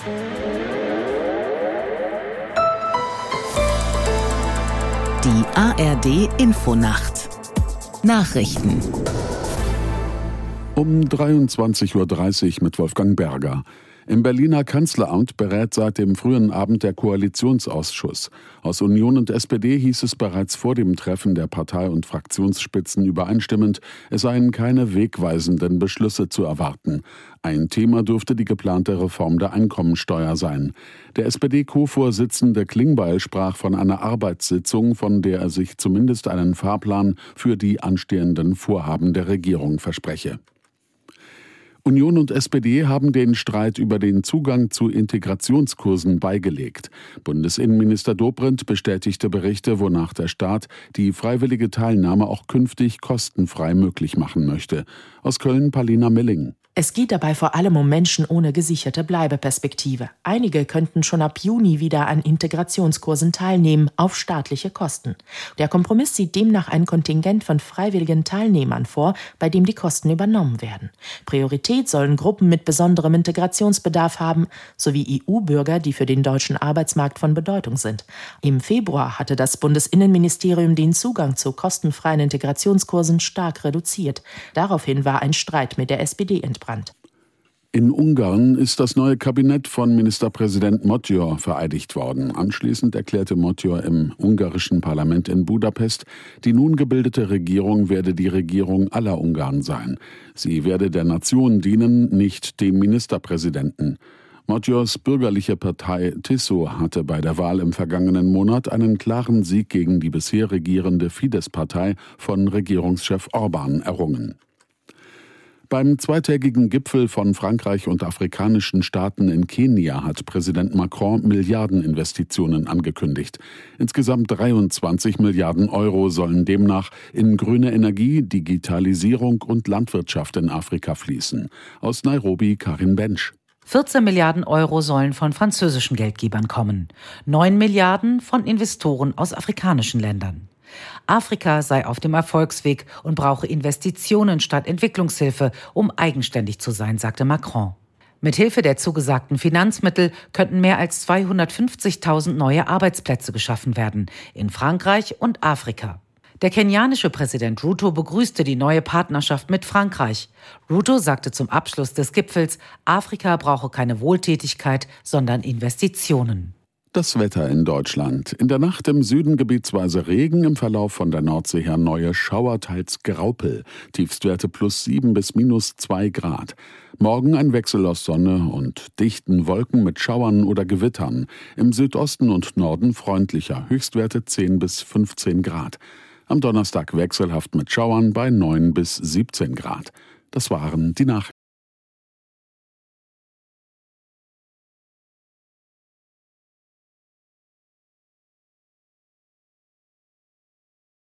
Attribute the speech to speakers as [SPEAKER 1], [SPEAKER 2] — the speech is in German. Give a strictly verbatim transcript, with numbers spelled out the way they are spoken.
[SPEAKER 1] Die A R D-Infonacht Nachrichten
[SPEAKER 2] um dreiundzwanzig Uhr dreißig mit Wolfgang Berger. Im Berliner Kanzleramt berät seit dem frühen Abend der Koalitionsausschuss. Aus Union und S P D hieß es bereits vor dem Treffen der Partei- und Fraktionsspitzen übereinstimmend, es seien keine wegweisenden Beschlüsse zu erwarten. Ein Thema dürfte die geplante Reform der Einkommensteuer sein. Der S P D-Co-Vorsitzende Klingbeil sprach von einer Arbeitssitzung, von der er sich zumindest einen Fahrplan für die anstehenden Vorhaben der Regierung verspreche. Union und S P D haben den Streit über den Zugang zu Integrationskursen beigelegt. Bundesinnenminister Dobrindt bestätigte Berichte, wonach der Staat die freiwillige Teilnahme auch künftig kostenfrei möglich machen möchte. Aus Köln Palina Milling.
[SPEAKER 3] Es geht dabei vor allem um Menschen ohne gesicherte Bleibeperspektive. Einige könnten schon ab Juni wieder an Integrationskursen teilnehmen, auf staatliche Kosten. Der Kompromiss sieht demnach ein Kontingent von freiwilligen Teilnehmern vor, bei dem die Kosten übernommen werden. Priorität sollen Gruppen mit besonderem Integrationsbedarf haben, sowie E U-Bürger, die für den deutschen Arbeitsmarkt von Bedeutung sind. Im Februar hatte das Bundesinnenministerium den Zugang zu kostenfreien Integrationskursen stark reduziert. Daraufhin war ein Streit mit der S P D entbrannt.
[SPEAKER 2] In Ungarn ist das neue Kabinett von Ministerpräsident Magyar vereidigt worden. Anschließend erklärte Magyar im ungarischen Parlament in Budapest, die nun gebildete Regierung werde die Regierung aller Ungarn sein. Sie werde der Nation dienen, nicht dem Ministerpräsidenten. Magyars bürgerliche Partei Tiso hatte bei der Wahl im vergangenen Monat einen klaren Sieg gegen die bisher regierende Fidesz-Partei von Regierungschef Orbán errungen. Beim zweitägigen Gipfel von Frankreich und afrikanischen Staaten in Kenia hat Präsident Macron Milliardeninvestitionen angekündigt. Insgesamt dreiundzwanzig Milliarden Euro sollen demnach in grüne Energie, Digitalisierung und Landwirtschaft in Afrika fließen. Aus Nairobi Karin Bensch.
[SPEAKER 4] vierzehn Milliarden Euro sollen von französischen Geldgebern kommen, neun Milliarden von Investoren aus afrikanischen Ländern. Afrika sei auf dem Erfolgsweg und brauche Investitionen statt Entwicklungshilfe, um eigenständig zu sein, sagte Macron. Mithilfe der zugesagten Finanzmittel könnten mehr als zweihundertfünfzigtausend neue Arbeitsplätze geschaffen werden, in Frankreich und Afrika. Der kenianische Präsident Ruto begrüßte die neue Partnerschaft mit Frankreich. Ruto sagte zum Abschluss des Gipfels, Afrika brauche keine Wohltätigkeit, sondern Investitionen.
[SPEAKER 2] Das Wetter in Deutschland. In der Nacht im Süden gebietsweise Regen, im Verlauf von der Nordsee her neue Schauer, teils Graupel. Tiefstwerte plus sieben bis minus zwei Grad. Morgen ein Wechsel aus Sonne und dichten Wolken mit Schauern oder Gewittern. Im Südosten und Norden freundlicher, Höchstwerte zehn bis fünfzehn Grad. Am Donnerstag wechselhaft mit Schauern bei neun bis siebzehn Grad. Das waren die Nachrichten.